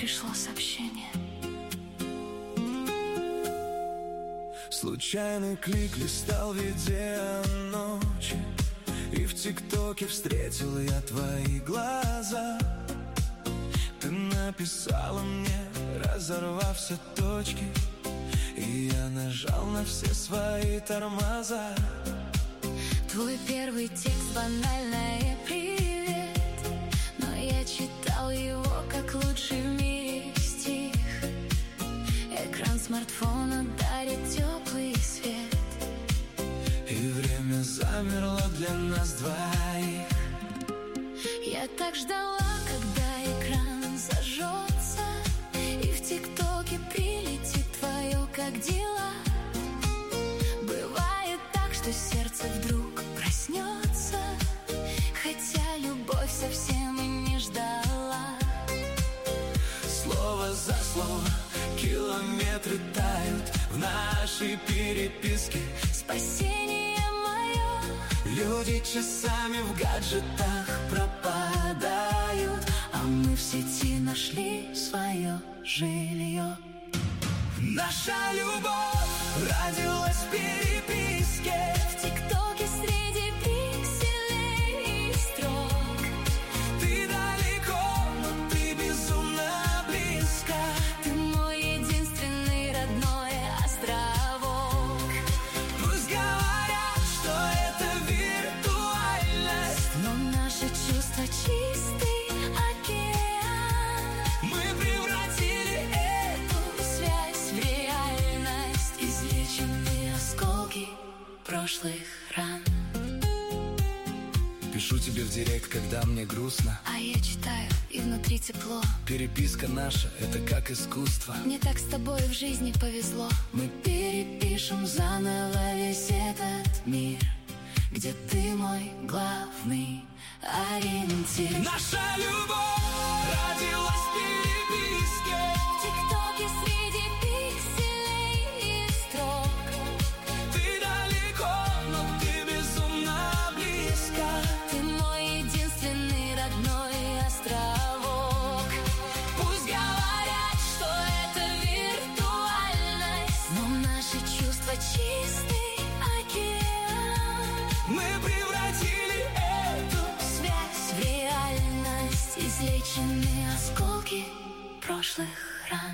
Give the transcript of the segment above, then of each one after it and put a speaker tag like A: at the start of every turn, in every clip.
A: пришло сообщение.
B: Случайный клик листал видео ночи, и в ТикТоке встретил я твои глаза. Ты написала мне, разорвав все точки, и я нажал на все свои тормоза.
A: Твой первый текст банальное «Привет», но я читал его как лучший в мире стих. Экран смартфона дарит теплый свет,
B: и время замерло для нас двоих.
A: Я так ждала, когда экран зажжется, и в ТикТоке прилетит твое «Как дела?». Бывает так, что сердце вдруг проснется, хотя любовь совсем и не ждала.
B: Слово за слово километры тают в нашей переписке.
A: Спасение мое.
B: Люди часами в гаджетах пропадают,
A: А мы в сети нашли свое жилье.
B: наша любовь родилась в переписке.
A: В ТикТоке среди пикселей и строк.
B: Ты далеко, но ты безумно близко.
A: Ты мой единственный родной островок.
B: Пусть говорят, что это виртуальность,
A: Но наши чувства чистый океан.
B: мы превратили
A: Эту связь в реальность. Излеченные осколки прошлых ран.
B: Пишу тебе в директ, когда мне грустно.
A: А я читаю, и внутри тепло.
B: Переписка наша, это как искусство.
A: Мне так с тобой в жизни повезло. Мы перепишем заново весь этот мир, где ты мой главный ориентир.
B: Наша любовь родилась в переписке.
A: В ТикТоке среди пикселей и строк.
B: Ты далеко, но ты безумно близко.
A: Ты мой единственный родной островок.
B: Пусть говорят,
A: Что это виртуальность, но наши чувства чистый океан.
B: мы превратили эту.
A: Связь в реальность. Излеченные осколки прошлых ран.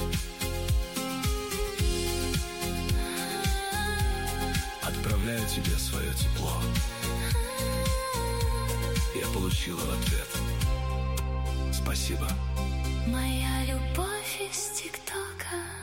B: Отправляю тебе свое тепло. Я получила в ответ. Спасибо.
A: Моя любовь из ТикТока.